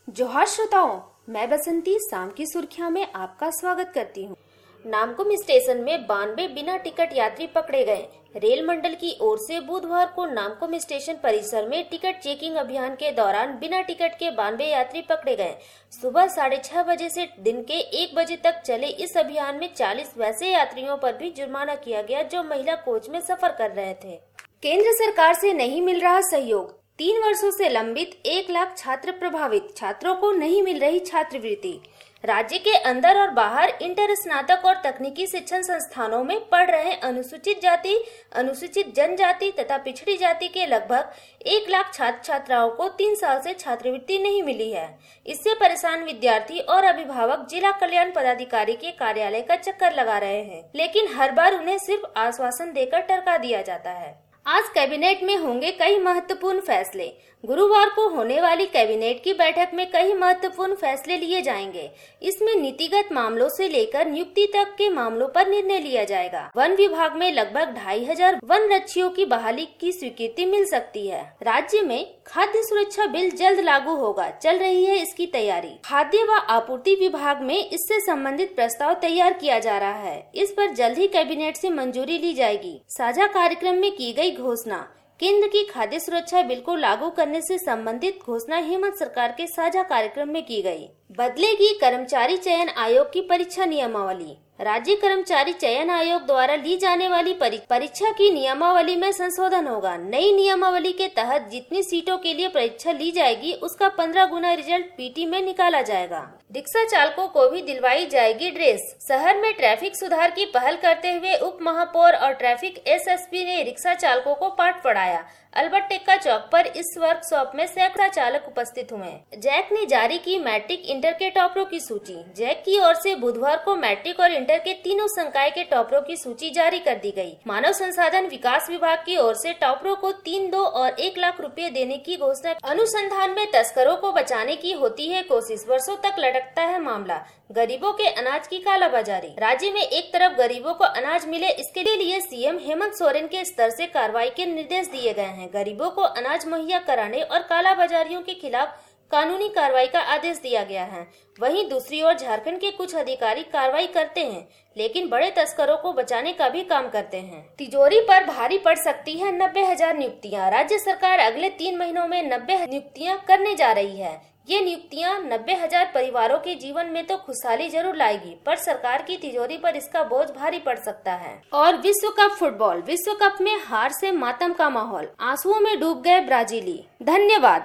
जोहार श्रोताओं, मैं बसंती शाम की सुर्खियां में आपका स्वागत करती हूं। नामकुम स्टेशन में 92 बिना टिकट यात्री पकड़े गए। रेल मंडल की ओर से बुधवार को नामकुम स्टेशन परिसर में टिकट चेकिंग अभियान के दौरान बिना टिकट के 92 यात्री पकड़े गए। सुबह 6:30 बजे से दिन के 1 बजे तक चले इस अभियान में 40 वैसे यात्रियों पर भी जुर्माना किया गया जो महिला कोच में सफर कर रहे थे। केंद्र सरकार से नहीं मिल रहा सहयोग। 3 वर्षों से लंबित 1 लाख छात्र प्रभावित, छात्रों को नहीं मिल रही छात्रवृत्ति। राज्य के अंदर और बाहर इंटर, स्नातक और तकनीकी शिक्षण संस्थानों में पढ़ रहे अनुसूचित जाति, अनुसूचित जनजाति तथा पिछड़ी जाति के लगभग 1 लाख छात्र छात्राओं को 3 साल से छात्रवृत्ति नहीं मिली है। इससे परेशान विद्यार्थी और अभिभावक जिला कल्याण पदाधिकारी के कार्यालय का चक्कर लगा रहे हैं, लेकिन हर बार उन्हें सिर्फ आश्वासन देकर टरका दिया जाता है। आज कैबिनेट में होंगे कई महत्वपूर्ण फैसले। गुरुवार को होने वाली कैबिनेट की बैठक में कई महत्वपूर्ण फैसले लिए जाएंगे। इसमें नीतिगत मामलों से लेकर नियुक्ति तक के मामलों पर निर्णय लिया जाएगा। वन विभाग में लगभग 2500 वन रक्षियों की बहाली की स्वीकृति मिल सकती है। राज्य में खाद्य सुरक्षा बिल जल्द लागू होगा, चल रही है इसकी तैयारी। खाद्य व आपूर्ति विभाग में इससे संबंधित प्रस्ताव तैयार किया जा रहा है। इस पर जल्द ही कैबिनेट से मंजूरी ली जाएगी। साझा कार्यक्रम में की गई घोषणा। केंद्र की खाद्य सुरक्षा बिल को लागू करने से संबंधित घोषणा हेमंत सरकार के साझा कार्यक्रम में की गई। बदलेगी कर्मचारी चयन आयोग की परीक्षा नियमावली। राज्य कर्मचारी चयन आयोग द्वारा ली जाने वाली परीक्षा की नियमावली में संशोधन होगा। नई नियमावली के तहत जितनी सीटों के लिए परीक्षा ली जाएगी उसका 15 गुना रिजल्ट पीटी में निकाला जाएगा। रिक्शा चालकों को भी दिलवाई जाएगी ड्रेस। शहर में ट्रैफिक सुधार की पहल करते हुए उप महापौर और ट्रैफिक एसएसपी ने रिक्शा चालकों को पाठ पढ़ाया। अल्बर्ट टेक्का चौक पर इस वर्कशॉप में सैकड़ा चालक उपस्थित हुए। जैक ने जारी की मैट्रिक इंटर के टॉपरों की सूची। जैक की ओर से बुधवार को मैट्रिक और इंटर के तीनों संकाय के टॉपरों की सूची जारी कर दी गई। मानव संसाधन विकास विभाग की ओर से टॉपरों को 3, 2 और 1 लाख रुपए देने की घोषणा। अनुसंधान में तस्करों को बचाने की होती है कोशिश, वर्षों तक लटकता है मामला। गरीबों के अनाज की कालाबाजारी। राज्य में एक तरफ गरीबों को अनाज मिले, इसके लिए सीएम हेमंत सोरेन के स्तर से कार्रवाई के निर्देश दिए गए हैं। गरीबों को अनाज मुहैया कराने और कालाबाजारियों के खिलाफ कानूनी कार्रवाई का आदेश दिया गया है। वहीं दूसरी ओर झारखंड के कुछ अधिकारी कार्रवाई करते हैं, लेकिन बड़े तस्करों को बचाने का भी काम करते हैं। तिजोरी पर भारी पड़ सकती है 90,000 नियुक्तियां। राज्य सरकार अगले 3 महीनों में 90 नियुक्तियां करने जा रही है। ये नियुक्तियां 90,000 परिवारों के जीवन में तो खुशहाली जरूर लाएगी, पर सरकार की तिजोरी पर इसका बोझ भारी पड़ सकता है। और विश्व कप फुटबॉल। विश्व कप में हार से मातम का माहौल, आंसुओं में डूब गए ब्राजीली। धन्यवाद।